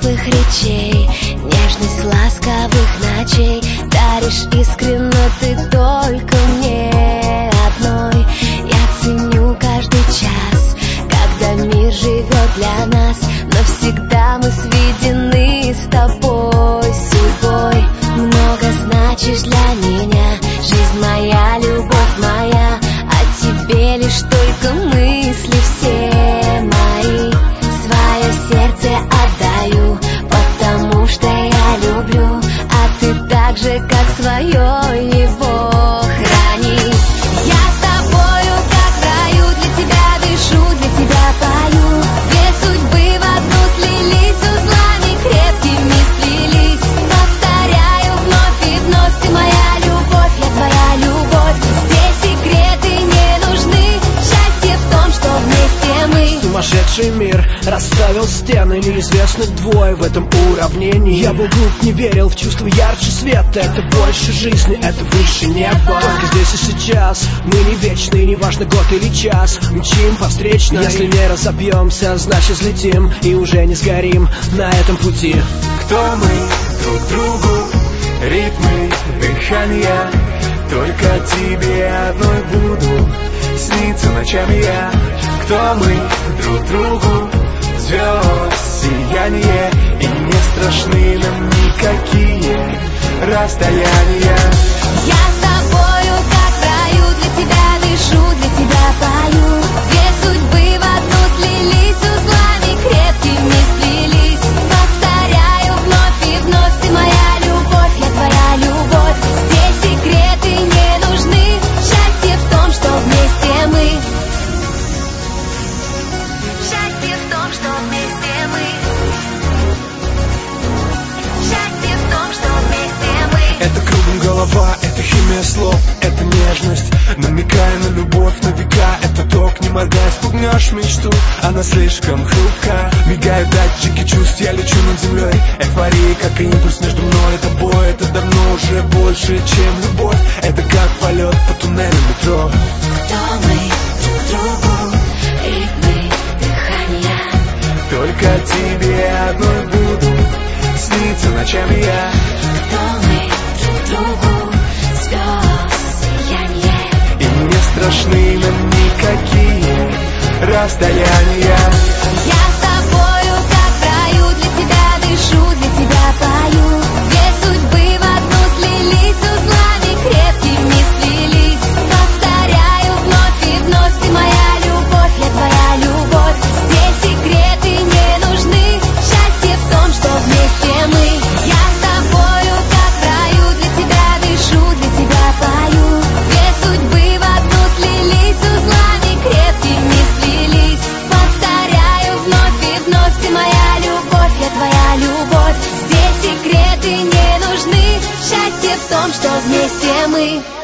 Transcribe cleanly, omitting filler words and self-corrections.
теплых речей, нежность ласковых ночей. Даришь искренно ты только мне одной. Я ценю каждый час, когда мир живет для нас. Навсегда мы сведены с тобой судьбой. Много значишь для меня, жизнь моя, любовь моя. О тебе лишь только мысли все мои. Свое сердце отдаю, потому что я люблю, а ты так же, как свое его храни. Я с тобою, как в раю, для тебя дышу, для тебя пою. Две судьбы в одну слились, узлами крепкими сплелись. Повторяю вновь и вновь, ты моя любовь, я твоя любовь. Здесь секреты не нужны, счастье в том, что вместе мы. Сумасшедший мир расставил стены, неизвестных двое в этом уравнении. Я был глуп, не верил в чувство ярче света. Это больше жизни, это выше неба. Только здесь и сейчас, мы не вечны, не важно год или час. Мчим по встречной, если не разобьемся, значит взлетим и уже не сгорим на этом пути. Кто мы друг другу, ритмы дыхания, только тебе одной буду сниться ночами я. Кто мы друг другу, звезд сияние, и не страшны нам никакие расстояния. Я с тобою, как в раю, для тебя дышу, для тебя пою. Две судьбы в одну слились, узлами крепкими сплелись. Повторяю вновь и вновь, ты моя любовь, я твоя любовь. Здесь секреты не нужны, счастье в том, что вместе мы. Счастье в том, что вместе мы. Счастье в том, что вместе мы. Это кругом голова, это химия слов, это нежность, намекая на любовь на века. Это ток, не моргая, спугнешь мечту, она слишком хрупка. Мигают датчики чувств, я лечу над землей. Эйфория, как и импульс между мной и тобой. Это давно уже больше, чем любовь. Это как полет по туннелю метро. Кто мы друг другу, ритмы дыхания. Только тебе одной буду сниться ночами я. Кто мы друг другу, звезд сияние. И не страшны нам никакие расстояния. Я с тобою, как в раю, для тебя дышу, для тебя пою. Две судьбы в одну слились, узлами крепкими сплелись. Повторяю вновь и вновь, ты моя любовь, я твоя любовь. Здесь секреты не нужны, счастье в том, что вместе мы. Я с тобою, как в раю, для тебя дышу, для тебя пою. Две судьбы в одну слились, узлами крепкими сплелись. Повторяю вновь и вновь, ты моя любовь, я твоя любовь. Здесь секреты не нужны, счастье в том, что вместе мы.